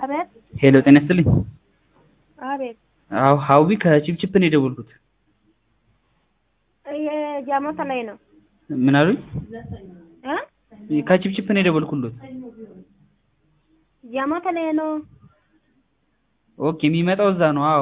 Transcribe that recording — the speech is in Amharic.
አቤት ሄሎ ጤና ይስጥልኝ። አቤት አዎ ሀዊ ከቺፕቺፕ ነው የደወልኩት። የጃሞታ ላይ ነው። ምን አሉኝ? እ ከቺፕቺፕ ነው የደወልኩሎት። ጃሞታ ላይ ነው። ኦኬ የሚመጣው እዛ ነው። አዎ